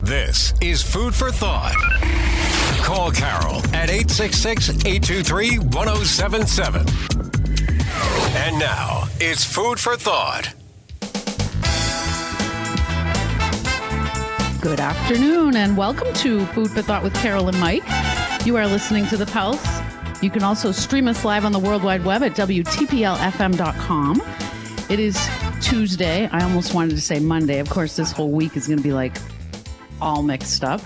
This is Food for Thought. Call Carol at 866-823-1077. And now, it's Food for Thought. Good afternoon and welcome to Food for Thought with Carol and Mike. You are listening to The Pulse. You can also stream us live on the World Wide Web at WTPLFM.com. It is Tuesday. I almost wanted to say Monday. Of course, this whole week is going to be like all mixed up.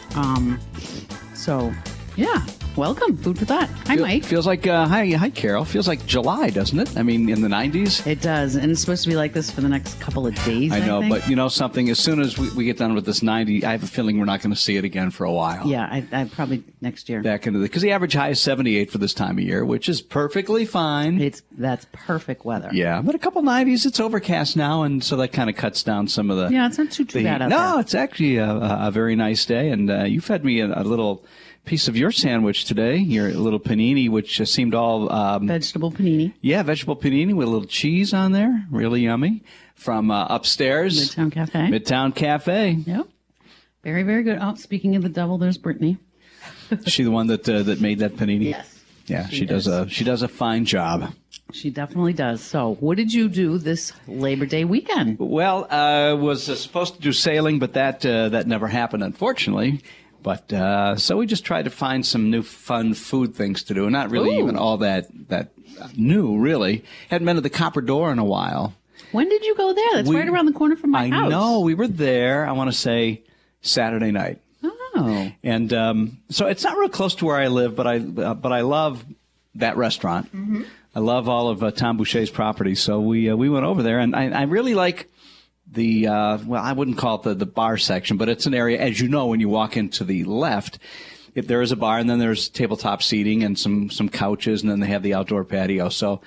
So, yeah. Welcome, Food for Thought. Hi, Mike. Feels like, hi, Carol. Feels like July, doesn't it? I mean, in the 90s. It does, and it's supposed to be like this for the next couple of days, I know, think. but you know something? As soon as we get done with this 90, I have a feeling we're not going to see it again for a while. Yeah, I probably next year. Back into because the average high is 78 for this time of year, which is perfectly fine. That's perfect weather. Yeah, but a couple 90s, it's overcast now, and so that kind of cuts down some of the... Yeah, it's not too bad out there. No, it's actually a very nice day, and you fed me a little piece of your sandwich today, your little panini, which seemed all... vegetable panini. Yeah, vegetable panini with a little cheese on there. Really yummy. From upstairs. Midtown Cafe. Midtown Cafe. Yep. Very, very good. Oh, speaking of the devil, there's Brittany. Is she the one that made that panini? Yes. Yeah, she does a fine job. She definitely does. So, what did you do this Labor Day weekend? Well, I was supposed to do sailing, but that never happened, unfortunately. But so we just tried to find some new fun food things to do. Not really even all that new, really. Hadn't been to the Copper Door in a while. When did you go there? That's right around the corner from my house. I know. We were there, I want to say, Saturday night. Oh. And so it's not real close to where I live, but I love that restaurant. Mm-hmm. I love all of Tom Boucher's properties. So we went over there, and I really like the well, I wouldn't call it the bar section, but it's an area, as you know, when you walk into the left, there is a bar, and then there's tabletop seating and some couches, and then they have the outdoor patio. So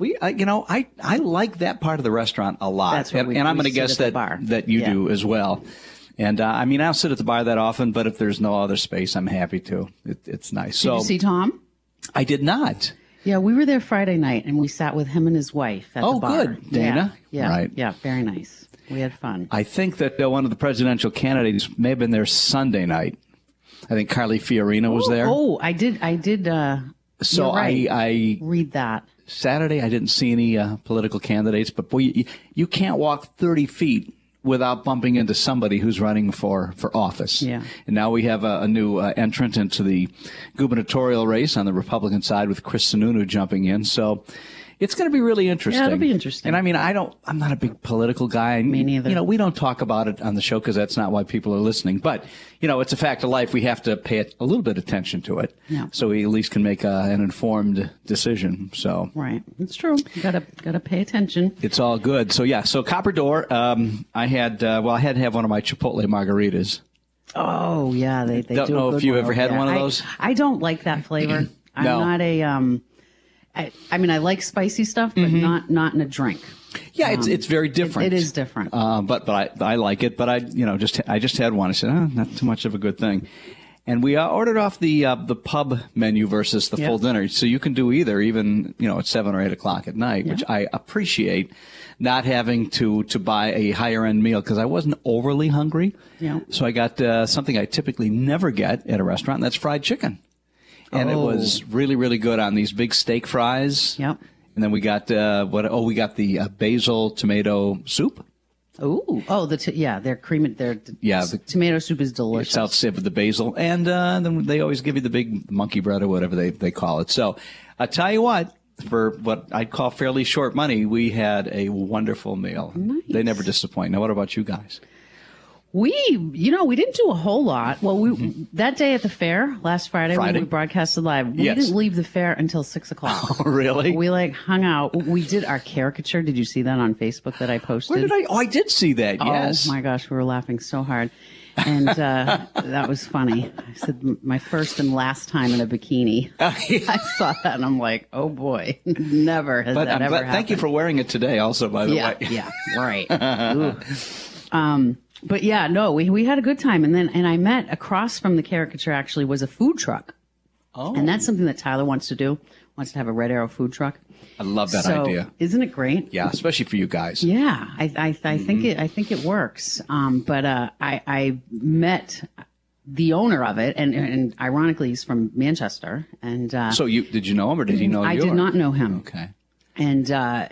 I like that part of the restaurant a lot. That's what and I'm going to guess that you do as well. And I mean, I don't sit at the bar that often, but if there's no other space, I'm happy to. It's nice. Did you see Tom? I did not. Yeah, we were there Friday night, and we sat with him and his wife at the bar. Oh, good. Dana? Yeah. Right. Yeah, very nice. We had fun. I think that one of the presidential candidates may have been there Sunday night. I think Carly Fiorina was there. Oh, I did. So you're right. I read that. Saturday, I didn't see any political candidates, but boy, you can't walk 30 feet without bumping into somebody who's running for office. Yeah. And now we have a new entrant into the gubernatorial race on the Republican side with Chris Sununu jumping in. So it's going to be really interesting. Yeah, it'll be interesting. And I mean, I'm not a big political guy. Me neither. You know, we don't talk about it on the show because that's not why people are listening. But, you know, it's a fact of life. We have to pay a little bit of attention to it. Yeah. So we at least can make an informed decision. So. Right. It's true. You gotta pay attention. It's all good. So, yeah. So Copper Door, I had to have one of my Chipotle margaritas. Oh, yeah. They don't do know a if good you one ever over had there. one of those. I don't like that flavor. I'm No. not a I mean, I like spicy stuff, but not in a drink. Yeah, it's very different. It is different. But I like it. But I just had one. I said, not too much of a good thing. And we ordered off the pub menu versus the full dinner. So you can do either, even at 7 or 8 o'clock at night, which I appreciate. Not having to buy a higher end meal because I wasn't overly hungry. Yeah. So I got something I typically never get at a restaurant, and that's fried chicken. And it was really, really good on these big steak fries. Yep. And then we got we got the basil tomato soup. Their cream. The tomato soup is delicious. It's outside with the basil, and then they always give you the big monkey bread or whatever they call it. So I tell you what, for what I'd call fairly short money, we had a wonderful meal. Nice. They never disappoint. Now, what about you guys? We didn't do a whole lot. Well, that day at the fair, last Friday, when we broadcasted live, we didn't leave the fair until 6 o'clock. Oh, really? We hung out. We did our caricature. Did you see that on Facebook that I posted? Where did I? Oh, I did see that. Yes. Oh my gosh, we were laughing so hard, and that was funny. I said my first and last time in a bikini. I saw that and I'm like, oh boy, never has that ever happened. Thank you for wearing it today, also, by the way. Yeah, right. But yeah, no, we had a good time. And I met across from the caricature actually was a food truck. Oh. And that's something that Tyler wants to do. wants to have a Red Arrow food truck. I love that So, idea. Isn't it great? Yeah, especially for you guys. Yeah, I think it works. But I met the owner of it, and ironically, he's from Manchester. And So did you know him, or did he know you? I did not know him. Okay. And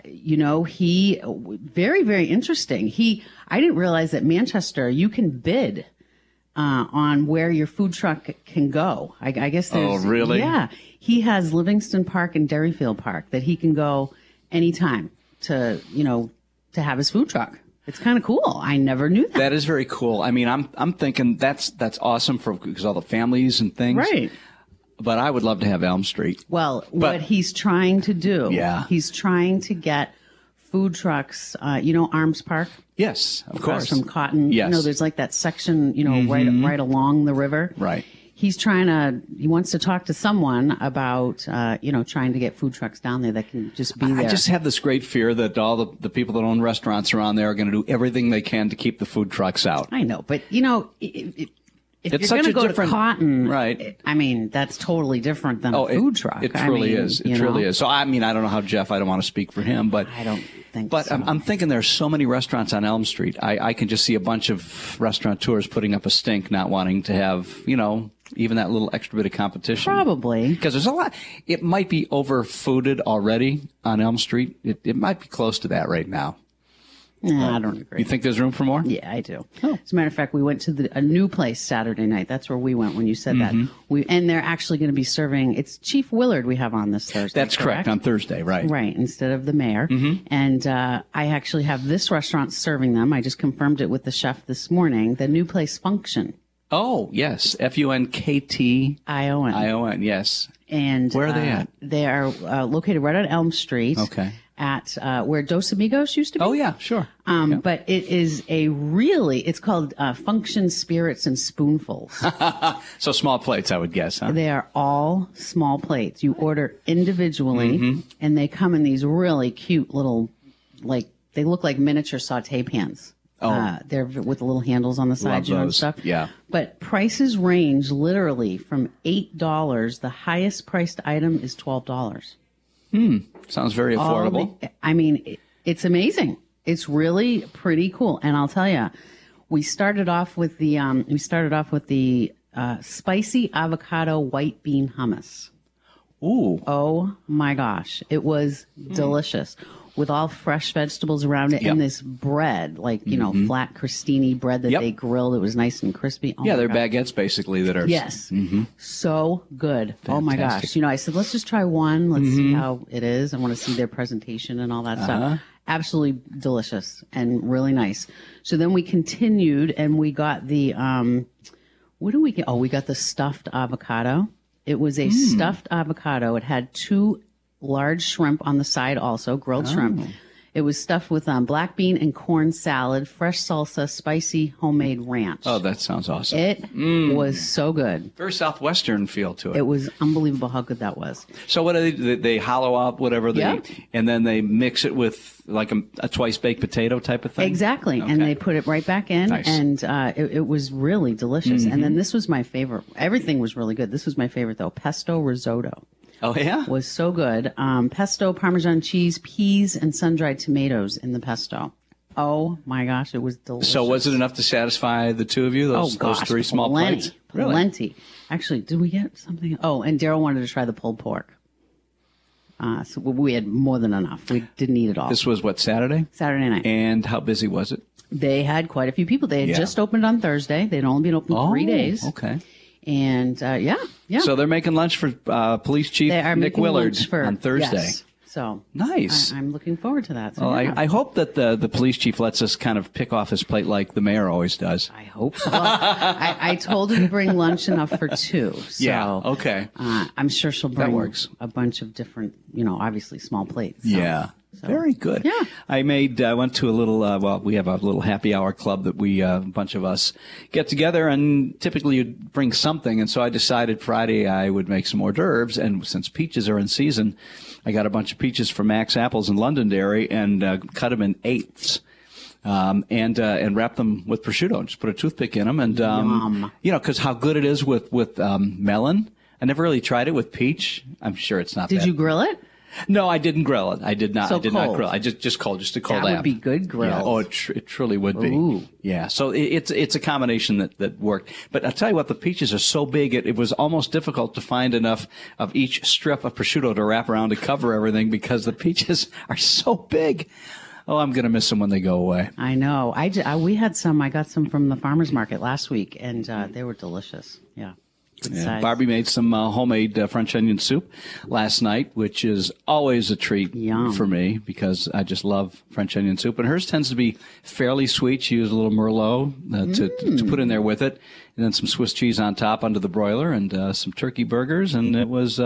he very, very interesting. I didn't realize that Manchester, you can bid on where your food truck can go. I guess there's. Oh, really? Yeah. He has Livingston Park and Derryfield Park that he can go anytime to have his food truck. It's kind of cool. I never knew that. That is very cool. I mean, I'm thinking that's awesome because all the families and things. Right. But I would love to have Elm Street. Well, what he's trying to do, Yeah. he's trying to get food trucks, Arms Park. Yes, of Across course. from Cotton. Yes. There's like that section, right along the river. Right. He wants to talk to someone about, trying to get food trucks down there that can just be there. I just have this great fear that all the people that own restaurants around there are going to do everything they can to keep the food trucks out. I know, but if It's you're going such to a go different- to Cotton, Right. I mean, that's totally different than a food truck. It truly is. It truly is. So, I mean, I don't know how Jeff, I don't want to speak for him, but I don't think But so. I'm thinking there's so many restaurants on Elm Street. I can just see a bunch of restaurateurs putting up a stink, not wanting to have, even that little extra bit of competition. Probably. Because there's a lot. It might be overfooded already on Elm Street. It might be close to that right now. Nah, I don't agree. You think there's room for more? Yeah, I do. Oh. As a matter of fact, we went to a new place Saturday night. That's where we went when you said Mm-hmm. that. And they're actually going to be serving. It's Chief Willard we have on this Thursday. That's correct. On Thursday, right? Right, instead of the mayor. Mm-hmm. And I actually have this restaurant serving them. I just confirmed it with the chef this morning. The new place, Function. Oh, yes. FUNKT. ION. ION, yes. And Where are they at? They are located right on Elm Street. Okay. At where Dos Amigos used to be. Oh, yeah, sure. Yeah. But it is it's called Function Spirits and Spoonfuls. So small plates, I would guess, huh? They are all small plates. You order individually, and they come in these really cute little, they look like miniature saute pans. Oh. They're with the little handles on the side, Love and those. stuff. Yeah. But prices range literally from $8. The highest priced item is $12. Sounds very affordable. It's amazing. It's really pretty cool. And I'll tell you, we started off with the spicy avocado white bean hummus. Ooh. Oh my gosh, it was delicious with all fresh vegetables around it Yep. and this bread, flat crostini bread that Yep. they grilled. It was nice and crispy. Oh Yeah, my they're gosh. baguettes basically that are. Yes. So good. Oh my Fantastic. gosh. I said, let's just try one. Let's see how it is. I want to see their presentation and all that stuff. Absolutely delicious and really nice. So then we continued and we got the, what did we get? Oh, we got the stuffed avocado. It was a stuffed avocado. It had 2 large shrimp on the side also, grilled shrimp. It was stuffed with black bean and corn salad, fresh salsa, spicy homemade ranch. Oh, that sounds awesome. It was so good. Very Southwestern feel to it. It was unbelievable how good that was. So what do they hollow up whatever they, Yep. and then they mix it with like a twice baked potato type of thing? Exactly. Okay. And they put it right back in. Nice. And it was really delicious. And then this was my favorite. Everything was really good. This was my favorite, though. Pesto risotto Oh, yeah? was so good. Pesto, Parmesan cheese, peas, and sun-dried tomatoes in the pesto. Oh, my gosh. It was delicious. So was it enough to satisfy the two of you, those 3 small plenty, plates? Really? Plenty. Actually, did we get something? Oh, and Daryl wanted to try the pulled pork. So we had more than enough. We didn't eat it all. This was what, Saturday? Saturday night. And how busy was it? They had quite a few people. They had Yeah. just opened on Thursday. They'd only been open 3 days. Okay. And yeah. So they're making lunch for Police Chief They are Nick making Willard lunch for, on Thursday. Yes. So Nice. I'm looking forward to that. So, Well, yeah. I hope that the police chief lets us kind of pick off his plate like the mayor always does. I hope so. Well, I told her to bring lunch enough for 2. So, Yeah, okay. I'm sure she'll bring works. a bunch of different, obviously small plates. So. Yeah. Very good. Yeah. I went to a little, we have a little happy hour club that a bunch of us get together, and typically you'd bring something. And so I decided Friday I would make some hors d'oeuvres. And since peaches are in season, I got a bunch of peaches from Max Apples in Londonderry and cut them in eighths. And wrap them with prosciutto and just put a toothpick in them. And, Yum. because how good it is with melon. I never really tried it with peach. I'm sure it's not. Did you grill it? No, I didn't grill it. I did not. So I did not cold. grill. I just a cold That lamb. would be good grilled. Yeah. Oh, it truly would be. Ooh. Yeah. So it's a combination that worked. But I'll tell you what, the peaches are so big, it was almost difficult to find enough of each strip of prosciutto to wrap around to cover everything because the peaches are so big. Oh, I'm going to miss them when they go away. I know. We had some. I got some from the farmer's market last week, and they were delicious. Yeah. Good Yeah. size. Barbie made some homemade French onion soup last night, which is always a treat Yum. for me because I just love French onion soup. And hers tends to be fairly sweet. She used a little Merlot to put in there with it, and then some Swiss cheese on top under the broiler, and some turkey burgers. And it was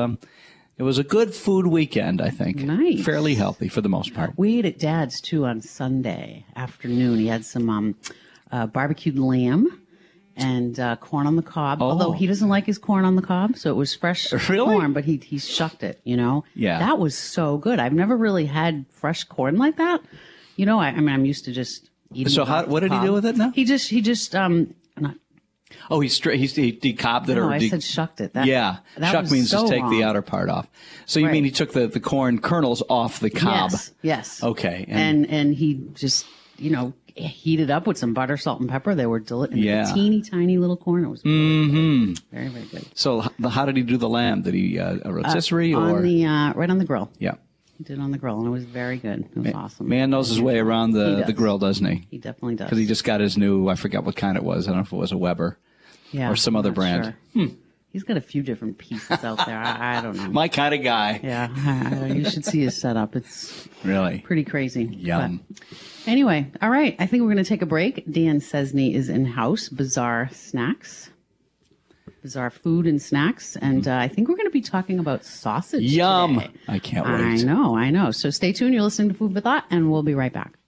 a good food weekend, I think. Nice. Fairly healthy for the most part. We ate at Dad's too on Sunday afternoon. He had some barbecued lamb and corn on the cob. Oh. Although he doesn't like his corn on the cob, so it was fresh Really? corn, but he shucked it, you know? Yeah. That was so good. I've never really had fresh corn like that. You know, I mean, I'm used to just eating So it off what the did he cob. do with it now? He just not. Oh, he decobbed it, No, or I said shucked it. That Shuck was means so just take the wrong. outer part off. So you Right. mean he took the corn kernels off the cob? Yes. Okay. And he just, heated up with some butter, salt, and pepper. They were delicious. Yeah. Teeny tiny little corn. It was very, very good. So how did he do the lamb? Did he a rotisserie or? On the right on the grill. Yeah. He did it on the grill, and it was very good. It was awesome. Man knows his way around He the does. grill, doesn't he? He definitely does. Because he just got his new, I forgot what kind it was. I don't know if it was a Weber or some I'm other not brand. sure. He's got a few different pieces out there. I don't know. My kind of guy. Yeah, you should see his setup. It's Really? pretty crazy. Yum. But anyway, all right. I think we're going to take a break. Dan Cesny is in house. Bizarre snacks, bizarre food and snacks, and I think we're going to be talking about sausage. Yum. today. I can't wait. I know. So stay tuned. You're listening to Food for Thought, and we'll be right back.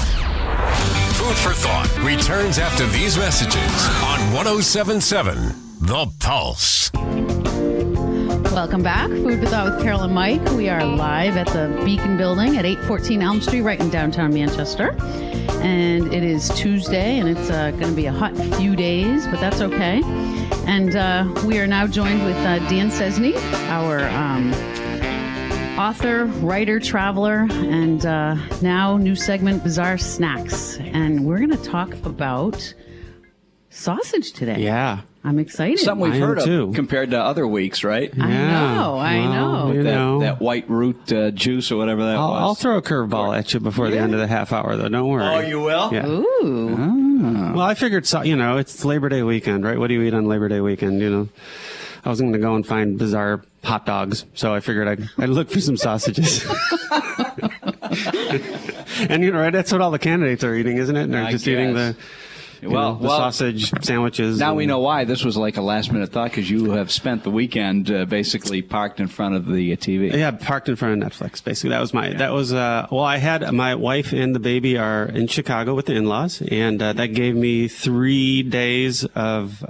Food for Thought returns after these messages on 107.7 The Pulse. Welcome back. Food for Thought with Carol and Mike. We are live at the Beacon Building at 814 Elm Street, right in downtown Manchester. And it is Tuesday, and it's going to be a hot few days, but that's okay. And we are now joined with Dan Cesny, our author, writer, traveler, and now new segment, Bizarre Snacks. And we're going to talk about sausage today. Yeah. I'm excited. Something we've I am heard of too. compared to other weeks, right? I know. You know. That white root juice or whatever that was. I'll throw a curveball at you before the end of the half hour, though. Don't worry. Oh, you will? Yeah. Ooh. Well, I figured, it's Labor Day weekend, right? What do you eat on Labor Day weekend? I was going to go and find bizarre hot dogs, so I figured I'd look for some sausages. And right, that's what all the candidates are eating, isn't it? And they're I just eating guess. the Well, sausage sandwiches. Now and- we know why this was like a last minute thought because you have spent the weekend basically parked in front of the TV. Yeah, parked in front of Netflix. Basically, I had my wife and the baby are in Chicago with the in-laws, and that gave me 3 days of,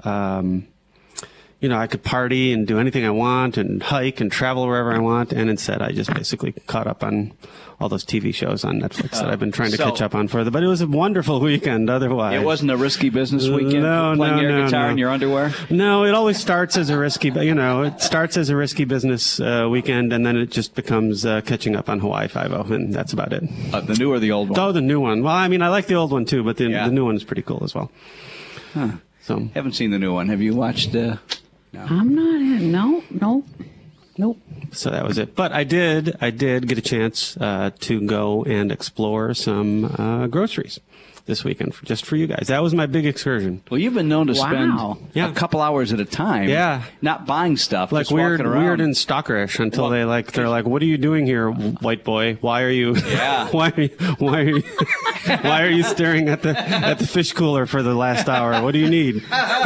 I could party and do anything I want and hike and travel wherever I want. And instead, I just basically caught up on all those TV shows on Netflix that I've been trying to catch up on further. But it was a wonderful weekend otherwise. It wasn't a risky business weekend playing air guitar in your underwear? No, it always starts as a risky, it starts as a risky business weekend, and then it just becomes catching up on Hawaii Five-0, and that's about it. The new or the old one? Oh, the new one. Well, I mean, I like the old one too, but the new one is pretty cool as well. Huh. So Haven't seen the new one. Have you watched? I'm not in. Nope. So that was it. But I did get a chance to go and explore some groceries this weekend just for you guys. That was my big excursion. Well, you've been known to Wow. spend a couple hours at a time. Yeah. Not buying stuff. Like just walking around. weird and stalkerish until they're like, what are you doing here, white boy? Why are you? Yeah. why are you? Why are you staring at the fish cooler for the last hour? What do you need?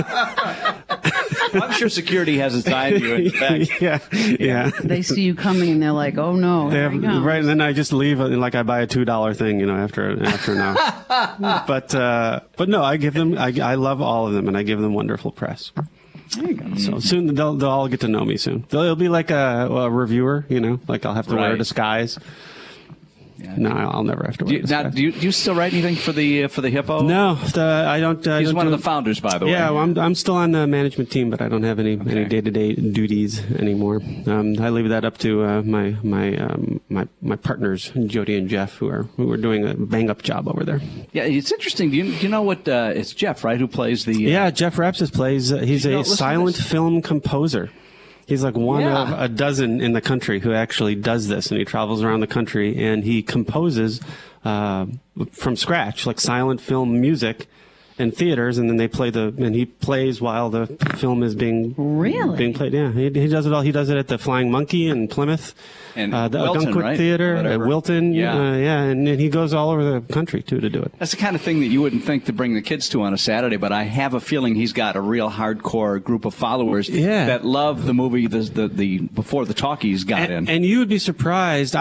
I'm sure security has its eye on you in the back. Yeah. They see you coming and they're like, "Oh no!" They there have, he comes. right, and then I just leave like I buy a $2 thing, after an hour. But no, I give them. I love all of them, and I give them wonderful press. There you go. So soon they'll all get to know me soon. They'll be like a reviewer, like I'll have to wear a Right. disguise. No, I'll never have to wear this guy. Do you still write anything for the Hippo? No, I don't. He's one of the founders, by the way. Yeah, well, I'm still on the management team, but I don't have any day-to-day duties anymore. I leave that up to my partners, Jody and Jeff, who are doing a bang-up job over there. Yeah, it's interesting. Do you know what? It's Jeff, right, who plays the? Yeah, Jeff Rapsis plays. He's a silent film composer. He's like one of a dozen in the country who actually does this, and he travels around the country and he composes from scratch, like silent film music in theaters, and then he plays while the film is being played. Yeah, he does it all. He does it at the Flying Monkey in Plymouth, and the Wilton, Gunkwit right? Theater at Wilton. Yeah, and he goes all over the country too to do it. That's the kind of thing that you wouldn't think to bring the kids to on a Saturday, but I have a feeling he's got a real hardcore group of followers that love the movie the before the talkies got in. And you would be surprised.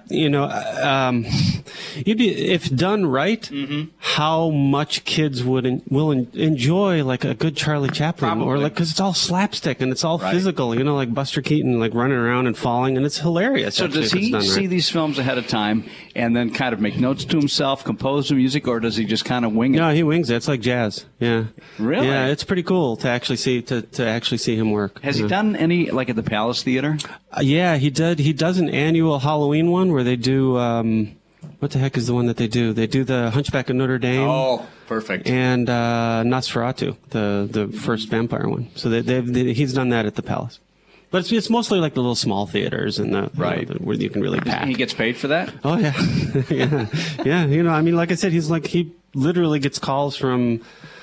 You'd be, if done right, how much kids will enjoy like a good Charlie Chaplin, or like, because it's all slapstick and it's all physical, like Buster Keaton like running around and falling, and it's hilarious. So does he see these films ahead of time and then kind of make notes to himself, compose the music, or does he just kind of wing it? No, he wings it. It's like jazz. Yeah. Really? Yeah, it's pretty cool to actually see him work. Has he done any like at the Palace Theater? Yeah, he did. He does an annual Halloween one where they do. What the heck is the one that they do? They do the Hunchback of Notre Dame. Oh, perfect. And Nosferatu, the first vampire one. So he's done that at the Palace. But it's mostly like the little small theaters and where you can really pack. He gets paid for that? Oh yeah, yeah. I mean, like I said, he literally gets calls from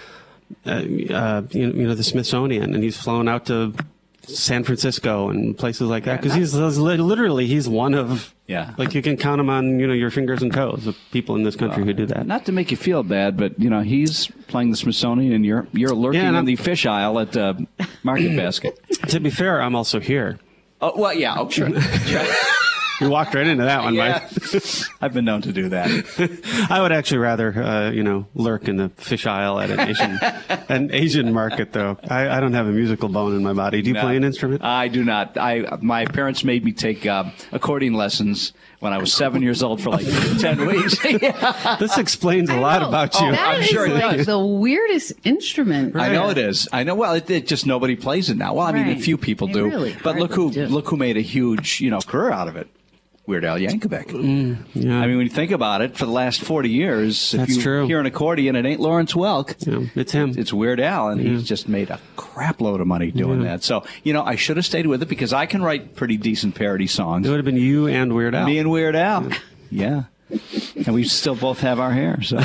the Smithsonian, and he's flown out to San Francisco and places like that, because he's one of like, you can count them on your fingers and toes of people in this country who do that. Not to make you feel bad, but he's playing the Smithsonian and you're lurking in the fish aisle at Market Basket. To be fair, I'm also here. Oh well, yeah, oh, sure. You walked right into that one, Mike. I've been known to do that. I would actually rather, lurk in the fish aisle at an Asian market, though. I don't have a musical bone in my body. Do you play an instrument? I do not. My parents made me take accordion lessons when I was 7 years old for like 10 weeks. This explains a lot about you. That is like the weirdest instrument. I know it is. I know. Well, it just nobody plays it now. Well, I mean, a few people do. Really but look who made a huge career out of it. Weird Al Yankovic. Yeah. I mean, when you think about it, for the last 40 years, That's if you true. hear an accordion, it ain't Lawrence Welk. Yeah, it's him. It's Weird Al, and he's just made a crap load of money doing that. So, I should have stayed with it, because I can write pretty decent parody songs. It would have been you and Weird Al. Me and Weird Al. Yeah. And we still both have our hair. So.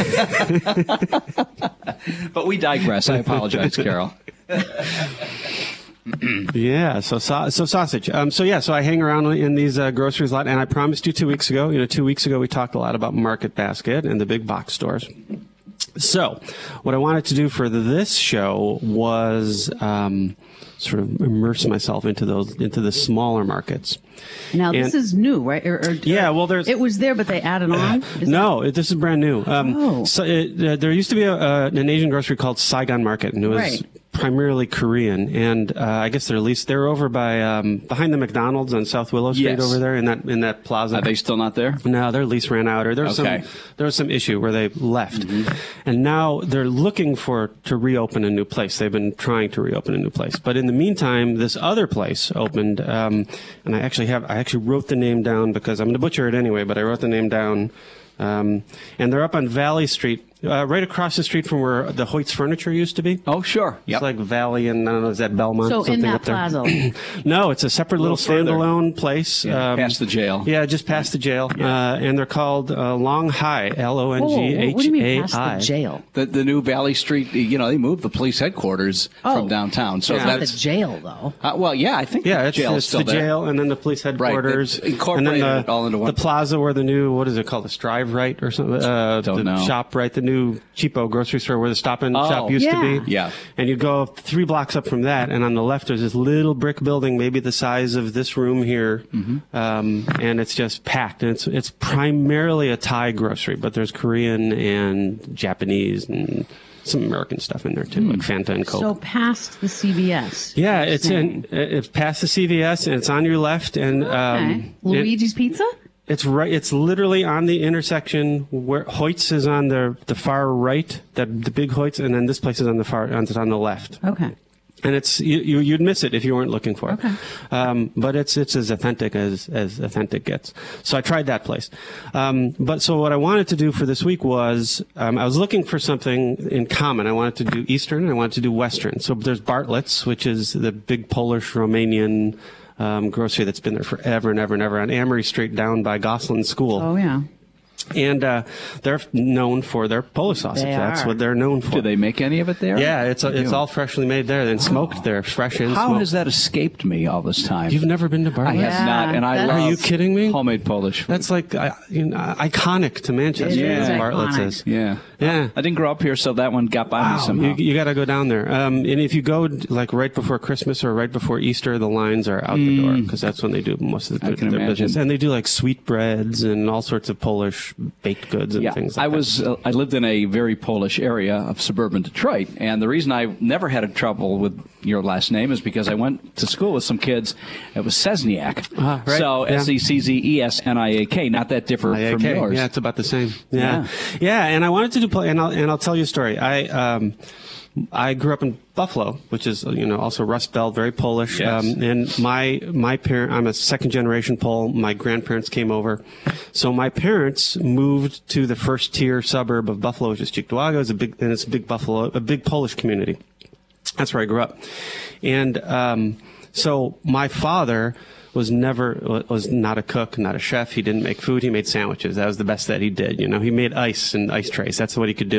But we digress. I apologize, Carol. Yeah, so sausage. So I hang around in these groceries a lot, and I promised you 2 weeks ago. 2 weeks ago we talked a lot about Market Basket and the big box stores. So what I wanted to do for this show was sort of immerse myself into the smaller markets. Now this is new, right? It was there, but they added on. This is brand new. There used to be an Asian grocery called Saigon Market, and it was primarily Korean, and I guess they're over by behind the McDonald's on South Willow Street over there in that plaza. Are they still not there? No, their lease ran out, or there was some issue where they left, and now they're looking to reopen a new place. They've been trying to reopen a new place, but in the meantime, this other place opened, and I actually wrote the name down because I'm going to butcher it anyway, but I wrote the name down. And they're up on Valley Street, right across the street from where the Hoyt's Furniture used to be. Oh, sure. It's like Valley, and I don't know, is that Belmont? So something in that up there? plaza? No, it's a separate little standalone place. Past the jail. Yeah, just past the jail. And they're called Long High, Longhai. What do you mean past the jail? The new Valley Street, they moved the police headquarters from downtown. So it's not the jail, though. I think the jail is still the there. Jail, and then the police headquarters. Right, incorporated it all into one. The plaza where the new, what is it called, the Strive Right or something? Don't know. Shop Right, the new cheapo grocery store where the Stop and Shop used to be. Yeah. And you go 3 blocks up from that, and on the left there's this little brick building, maybe the size of this room here, and it's just packed. And it's primarily a Thai grocery, but there's Korean and Japanese and some American stuff in there too, like Fanta and Coke. So past the CVS. Yeah, it's past the CVS, and it's on your left. And Luigi's Pizza? It's right. It's literally on the intersection where Hoyt's is on the far right, the big Hoyt's, and then this place is on the left. Okay. And it's you'd miss it if you weren't looking for it. Okay. But it's as authentic as authentic gets. So I tried that place. But so what I wanted to do for this week was I was looking for something in common. I wanted to do Eastern and I wanted to do Western. So there's Bartlett's, which is the big Polish Romanian grocery that's been there forever and ever and ever on Amory Street down by Gosselin School. Oh, yeah. And they're known for their Polish sausage. That's what they're known for. Do they make any of it there? Yeah, it's all freshly made there and smoked there, fresh and How smoked. has that escaped me all this time? You've never been to Bartlett's? I have not, and I that's- love Are you kidding me? homemade Polish food. That's like iconic to Manchester. It is Bartlett's iconic. is. Yeah. Yeah. I didn't grow up here, so that one got by me Wow, somehow. you got to go down there. And if you go like right before Christmas or right before Easter, the lines are out the door because that's when they do most of I can their imagine. business. And they do like sweetbreads and all sorts of Polish baked goods and Yeah, things like I lived in a very Polish area of suburban Detroit, and the reason I never had a trouble with your last name is because I went to school with some kids. It was Sesniak. Right, So yeah. Seczesniak, not that different from IAK. yours. Yeah, it's about the same. Yeah. And I wanted to do and I'll tell you a story. I grew up in Buffalo, which is also Rust Belt, very Polish. Yes. And my parent, I'm a second generation Pole. My grandparents came over, so my parents moved to the first tier suburb of Buffalo, which is Cheektowaga. It's a big Polish community. That's where I grew up, and so my father was not a cook, not a chef. He didn't make food. He made sandwiches. That was the best that he did. He made ice and ice trays. That's what he could do.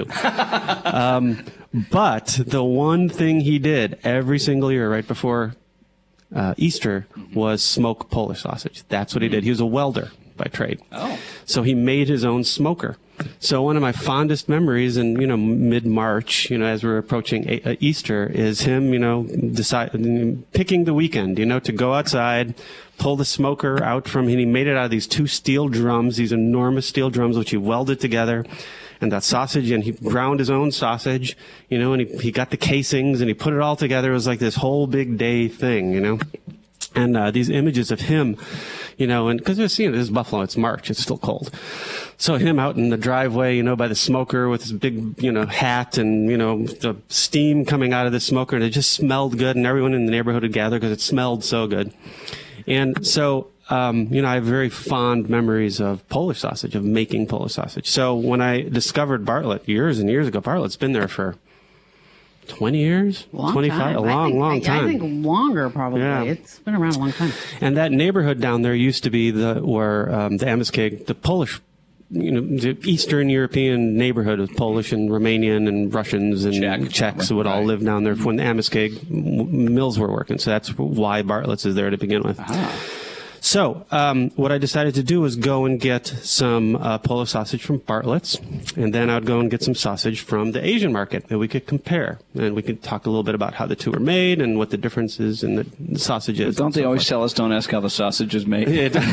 But the one thing he did every single year right before Easter was smoke Polish sausage. That's what he did. He was a welder by trade. Oh. So he made his own smoker. So one of my fondest memories in, mid-March, as we're approaching Easter is him, picking the weekend, to go outside, pull the smoker out and he made it out of these two steel drums, these enormous steel drums, which he welded together. And that sausage, and he ground his own sausage, and he got the casings and he put it all together. It was like this whole big day thing, And these images of him, and because this is Buffalo, it's March, it's still cold. So him out in the driveway, by the smoker with his big, hat and, the steam coming out of the smoker, and it just smelled good, and everyone in the neighborhood would gather because it smelled so good. And so, I have very fond memories of Polish sausage, of making Polish sausage. So when I discovered Bartlett years and years ago, Bartlett's been there for 20 years, 25, a long time. I think longer, probably. Yeah. It's been around a long time. And that neighborhood down there used to be the Amoskeag, the Polish, the Eastern European neighborhood of Polish and Romanian and Russians and Czechs would all live down there when the Amoskeag mills were working. So that's why Bartlett's is there to begin with. So what I decided to do was go and get some Polish sausage from Bartlett's, and then I would go and get some sausage from the Asian market that we could compare, and we could talk a little bit about how the two are made and what the difference is in the sausage is. Don't they always tell us, don't ask how the sausage is made?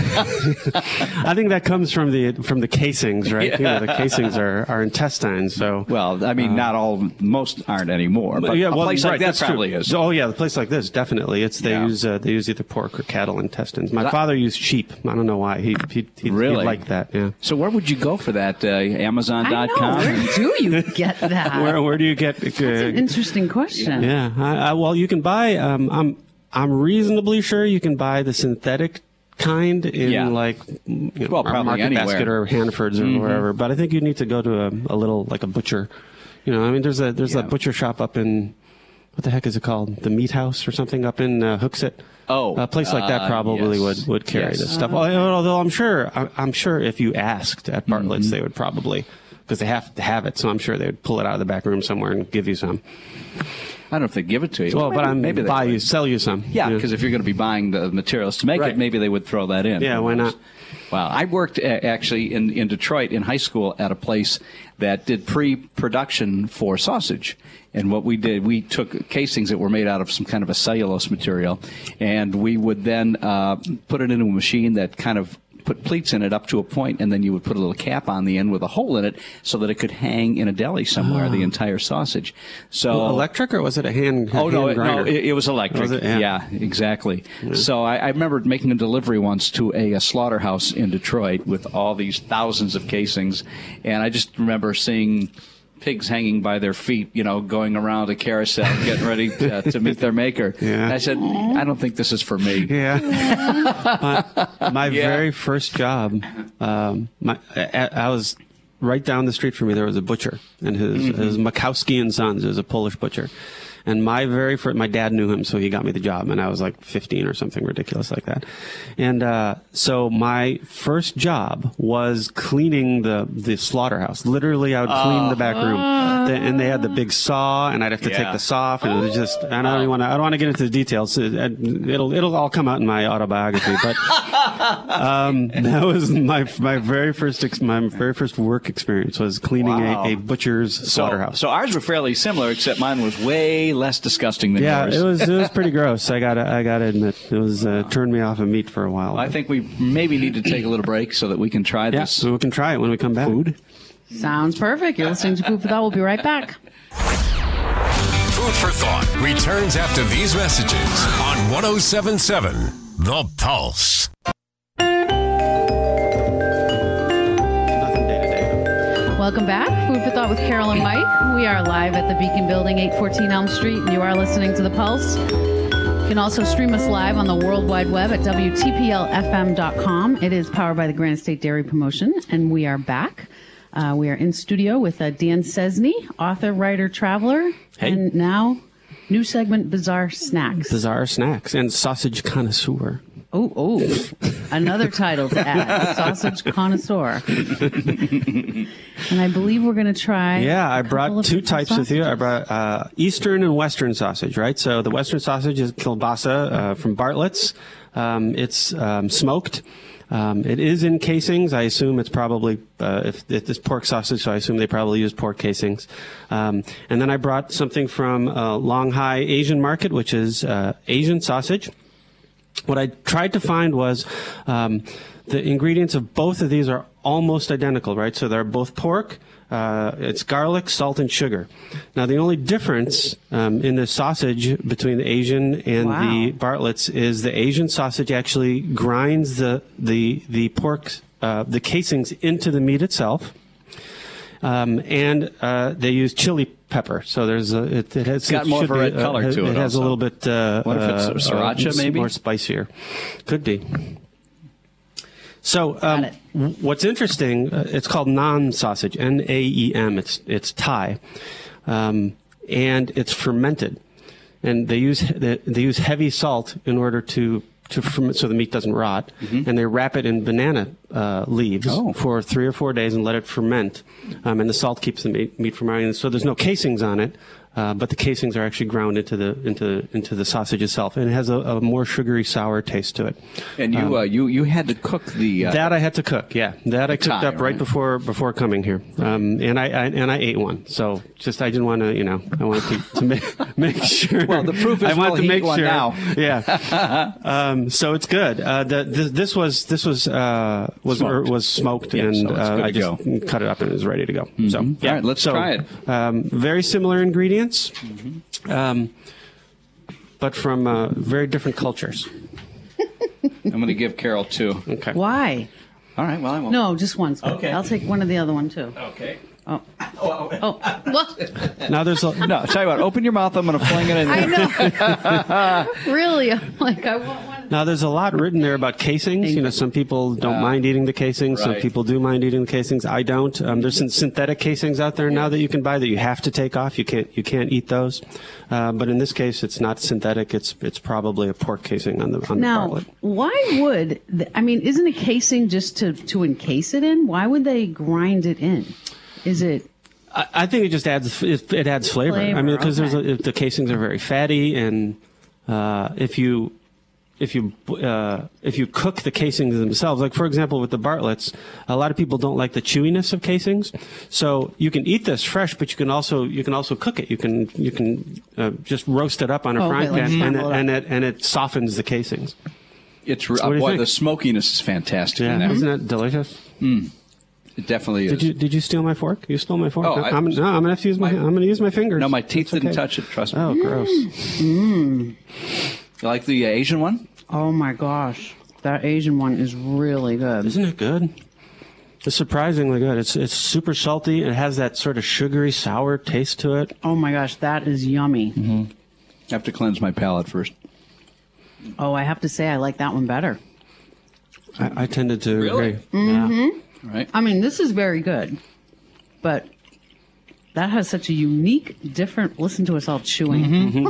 I think that comes from the casings, right? Yeah. The casings are intestines. So Well, I mean, most aren't anymore, but a place like that that's probably true. is. Oh yeah, the place like this definitely. They use either pork or cattle intestines. My father used sheep. I don't know why. He Really liked that. Yeah. So where would you go for that? Amazon.com? I know. Where do you get that? Where do you get? That's an interesting question. Yeah. Well, you can buy. I'm reasonably sure you can buy the synthetic kind in probably Market anywhere. Basket or Hannaford's or wherever. But I think you need to go to a little like a butcher. There's a butcher shop up in what the heck is it called? The Meat House or something up in Hooksett. Oh, a place like that probably would carry this stuff. Although I'm sure if you asked at Bartlett's, they would probably, because they have to have it. So I'm sure they would pull it out of the back room somewhere and give you some. I don't know if they give it to you. Well, but maybe they sell you some. Yeah, because if you're going to be buying the materials to make it, maybe they would throw that in. Yeah, why not? Wow. I worked actually in Detroit in high school at a place that did pre-production for sausage. And what we did, we took casings that were made out of some kind of a cellulose material, and we would then put it into a machine that kind of put pleats in it up to a point, and then you would put a little cap on the end with a hole in it so that it could hang in a deli somewhere, the entire sausage. So electric, or was it a hand? Oh, no, grinder? it was electric. Was it? Yeah, exactly. Yeah. So I remember making a delivery once to a slaughterhouse in Detroit with all these thousands of casings, and I just remember seeing pigs hanging by their feet, going around a carousel, getting ready to meet their maker. Yeah. And I said, I don't think this is for me. Yeah. my very first job, I was right down the street from me. There was a butcher, and his Makowski and Sons is a Polish butcher. And my very first, my dad knew him, so he got me the job, and I was like 15 or something ridiculous like that. And so my first job was cleaning the slaughterhouse. Literally, I would clean the back room, and they had the big saw, and I'd have to take the saw off, and it was just. And I don't want to get into the details. It'll all come out in my autobiography, but that was my very first work experience was cleaning a butcher's slaughterhouse. So ours were fairly similar, except mine was way less disgusting than yours. Yeah, it was pretty gross. I gotta admit, it was turned me off of meat for a while. I think we maybe need to take a little break so that we can try this. So we can try it when we come back. Food. Sounds perfect. You're listening to Food for Thought. We'll be right back. Food for Thought returns after these messages on 107.7 The Pulse. Welcome back. Food for Thought with Carol and Mike. We are live at the Beacon Building, 814 Elm Street, and you are listening to The Pulse. You can also stream us live on the World Wide Web at WTPLFM.com. It is powered by the Granite State Dairy Promotion, and we are back. We are in studio with Dan Cesny, author, writer, traveler, and now new segment, Bizarre Snacks. Bizarre Snacks and Sausage Connoisseur. Oh, another title to add, Sausage Connoisseur. And I believe we're going to try. Yeah, I brought two types sausages. with you. I brought Eastern and Western sausage, right? So the Western sausage is kielbasa from Bartlett's. It's smoked. It is in casings. I assume it's probably, if it's pork sausage, so I assume they probably use pork casings. And then I brought something from Longhai Asian Market, which is Asian sausage. What I tried to find was the ingredients of both of these are almost identical, right? So they're both pork. It's garlic, salt, and sugar. Now, the only difference in the sausage between the Asian and the Bartlett's is the Asian sausage actually grinds the pork, the casings into the meat itself. And they use chili pepper, so there's it has it's got more of a red color to it. It has also a little bit. What if it's sriracha? Maybe more spicier. Could be. So what's interesting? It's called naan sausage, Naem. It's Thai, and it's fermented, and they use heavy salt in order to ferment so the meat doesn't rot, and they wrap it in banana leaves for 3 or 4 days and let it ferment, and the salt keeps the meat from rotting. So there's no casings on it, but the casings are actually ground into the sausage itself, and it has a more sugary, sour taste to it. And you had to cook the that I had to cook, yeah. That I cooked up right before coming here, and I ate one. So just I didn't want to, I wanted to make sure. Well, the proof is I wanted to make one sure. now. Yeah. So it's good. This was smoked, yeah, and so I just cut it up and it was ready to go. So all right, let's try it. Very similar ingredients. But from very different cultures. I'm going to give Carol 2. Okay. Why? All right. Well, I won't. No, just one's good. Okay. I'll take one of the other one, too. Okay. Oh. Well, Now there's No, tell you what. Open your mouth. I'm going to fling it in there. I know. Really, I'm like, I want one. Now, there's a lot written there about casings. Some people don't mind eating the casings. Right. Some people do mind eating the casings. I don't. There's some synthetic casings out there now that you can buy that you have to take off. You can't eat those. But in this case, it's not synthetic. It's probably a pork casing on the Bartlett. Why would isn't a casing just to encase it in? Why would they grind it in? Is it? I think it just adds flavor. I mean, because the casings are very fatty, and if you cook the casings themselves, like for example with the Bartlett's, a lot of people don't like the chewiness of casings. So you can eat this fresh, but you can also cook it. You can just roast it up on a frying pan, and it softens the casings. It's do you boy, think? the smokiness is fantastic. Yeah, in that. isn't that delicious? It definitely is. Did you steal my fork? You stole my fork. Oh, I'm gonna have to use I'm gonna use my fingers. No, my teeth That's didn't okay. touch it. Trust me. Oh, gross. You like the Asian one? Oh my gosh, that Asian one is really good. Isn't it good? It's surprisingly good. It's super salty. It has that sort of sugary, sour taste to it. Oh my gosh, that is yummy. I have to cleanse my palate first. Oh, I have to say I like that one better. I tended to Really? agree. Yeah. Right. I mean, this is very good, but that has such a unique, different. Listen to us all chewing.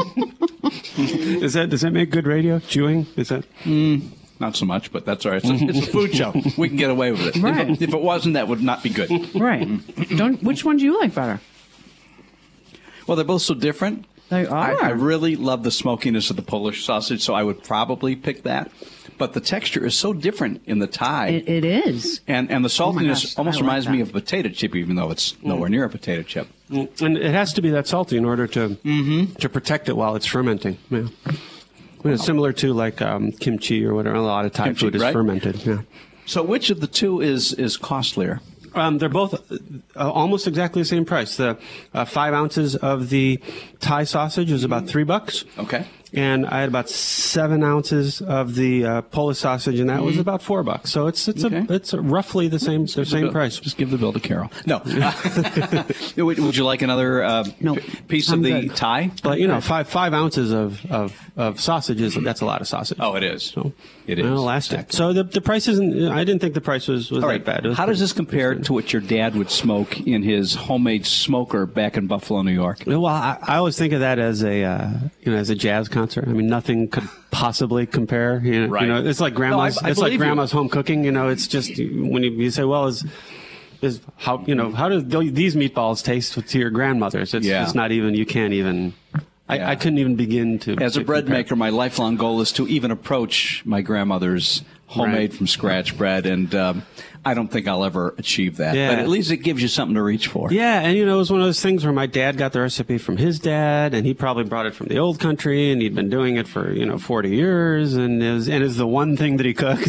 Does that make good radio? Chewing? Is that? Not so much, but that's all right. It's a food show. We can get away with it. Right. If it wasn't, that would not be good. Right? Which one do you like better? Well, they're both so different. They are. I really love the smokiness of the Polish sausage, so I would probably pick that. But the texture is so different in the Thai. It is. And the saltiness gosh, almost I like reminds me that. of a potato chip, even though it's nowhere near a potato chip. And it has to be that salty in order to protect it while it's fermenting. Yeah. I mean, it's similar to like kimchi or whatever. A lot of Thai Kimchi, food is right? fermented. Yeah. So which of the two is costlier? They're both almost exactly the same price. The 5 ounces of the Thai sausage is about $3. Okay. And I had about 7 ounces of the Polish sausage, and that was about $4. So it's roughly the same price. Just give the bill to Carol. No. Would you like another No, piece I'm of the good. Thai? But you know, 5 ounces of sausages, that's a lot of sausage. Oh, it is. So It is. it'll last it. Exactly. So the price isn't. I didn't think the price was All right. that bad. It was How does pretty- this compare to what your dad would smoke in his homemade smoker back in Buffalo, New York? Well, I always think of that as as a jazz concert. I mean, nothing could possibly compare. Right. You know, it's like grandma's. I it's like believe you. grandma's home cooking. You know, it's just when you say, well, is how how do these meatballs taste to your grandmother's? It's not even. You can't even. I couldn't even begin to. As a to bread compare. maker, my lifelong goal is to even approach my grandmother's homemade Right. from scratch bread, and I don't think I'll ever achieve that. Yeah. But at least it gives you something to reach for. Yeah, and it was one of those things where my dad got the recipe from his dad, and he probably brought it from the old country, and he'd been doing it for 40 years, and is the one thing that he cooked.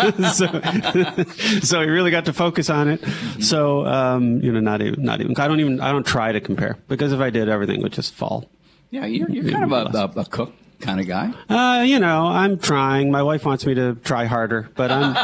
so he really got to focus on it. So not even. I don't try to compare, because if I did, everything would just fall. Yeah, you're kind of a cook kind of guy. I'm trying. My wife wants me to try harder, but I'm.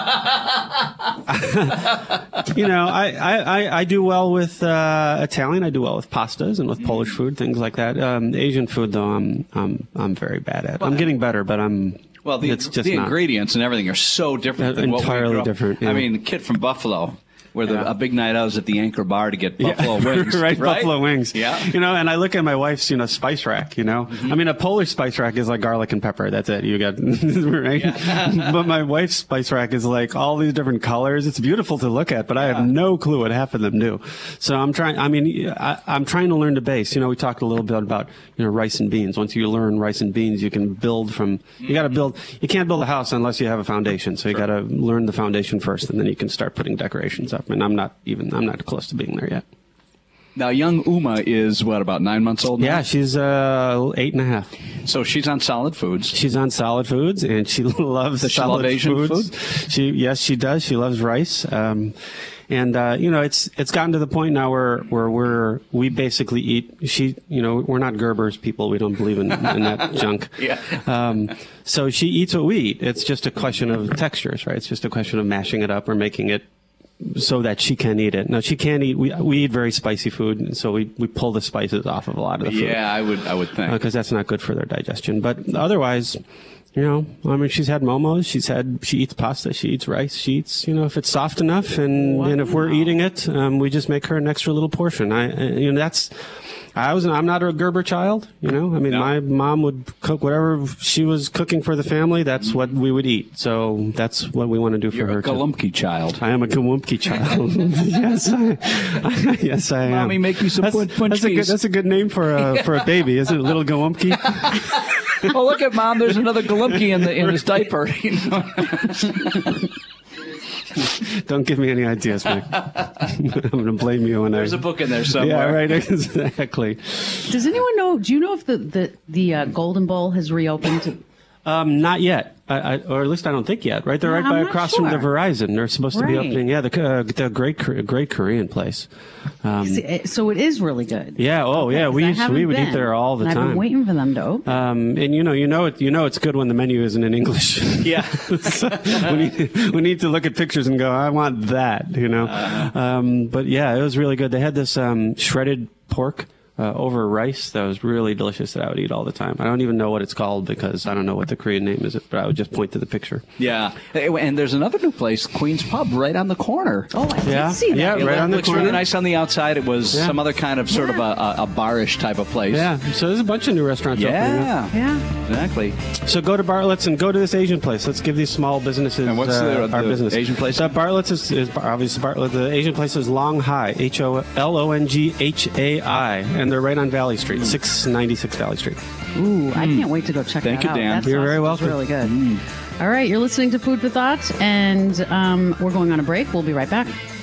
I do well with Italian. I do well with pastas and with Polish food, things like that. Asian food, though, I'm very bad at. I'm getting better, but I'm. Well, the it's just not. ingredients and everything are so different than what we Entirely grew up. different, yeah. I mean, the kid from Buffalo, where Yeah. a big night out was at the Anchor Bar to get buffalo wings. right, buffalo wings. Yeah. And I look at my wife's, spice rack, I mean, a Polish spice rack is like garlic and pepper. That's it. You got, right? But my wife's spice rack is like all these different colors. It's beautiful to look at, but I have no clue what half of them do. So I'm trying to learn the base. We talked a little bit about, rice and beans. Once you learn rice and beans, you can build from, you can't build a house unless you have a foundation. So you got to learn the foundation first, and then you can start putting decorations up. And I'm not close to being there yet. Now, young Uma is, about 9 months old now? Yeah, she's 8.5. So she's on solid foods. She's on solid foods, and she loves Does she solid love Asian foods. Yes, she does. She loves rice. It's gotten to the point now where we basically eat. We're not Gerber's people. We don't believe in that junk. Yeah. So she eats what we eat. It's just a question of textures, right? It's just a question of mashing it up or making it so that she can eat it. Now, she can't eat. We eat very spicy food, and so we pull the spices off of a lot of the food. Yeah, I would think. Because that's not good for their digestion. But otherwise, she's had momos. She eats pasta. She eats rice. She eats, if it's soft enough, and if we're eating it, we just make her an extra little portion. I'm not a Gerber child, my mom would cook whatever she was cooking for the family. That's what we would eat. So that's what we want to do for You're her. a Galumki child. I am a Galumki child. yes, I am. Mommy, make me some punchkies. That's a good name for a baby, isn't it? Little Galumki. Oh, look at Mom. There's another Galumki in his diaper. Don't give me any ideas, Mike. I'm going to blame you when There's a book in there somewhere. Yeah, right. Exactly. Does anyone know? Do you know if the Golden Bowl has reopened? Not yet, or at least I don't think yet. Right, they're Yeah, right I'm by not across from the sure. Verizon. They're supposed to be Right. opening. Yeah, the great Korean place. So it is really good. Yeah. Oh, yeah. 'Cause We I would haven't eat been, there all the and time. I've been waiting for them to open. And it's good when the menu isn't in English. Yeah. we need to look at pictures and go, I want that, But yeah, it was really good. They had this shredded pork over rice that was really delicious that I would eat all the time. I don't even know what it's called because I don't know what the Korean name is, but I would just point to the picture. Yeah. And there's another new place, Queen's Pub, right on the corner. Oh, I Yeah. did see that. Yeah, It right on the looks corner. really nice on the outside. It was Yeah. some other kind of sort of a barish type of place. Yeah, so there's a bunch of new restaurants opening up. Yeah. Yeah. Exactly. So go to Bartlett's and go to this Asian place. Let's give these small businesses And what's the our business. Asian place? So Bartlett's is obviously Bartlett. The Asian place is Long Hai, HOLONGHAI, and they're right on Valley Street, 696 Valley Street. Ooh, I can't wait to go check Thank that you, out. Dan. That You're very sausage is welcome. really good. All right, you're listening to Food for Thought, and we're going on a break. We'll be right back.